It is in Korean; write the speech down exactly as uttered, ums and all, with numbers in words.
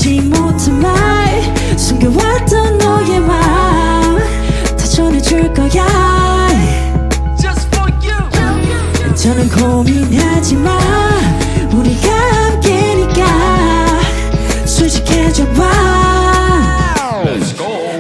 하지 못한 말 숨겨왔던 너의 맘 다 전해줄 거야 Just for you 더는 고민하지 마 우리가 함께니까 솔직해져 봐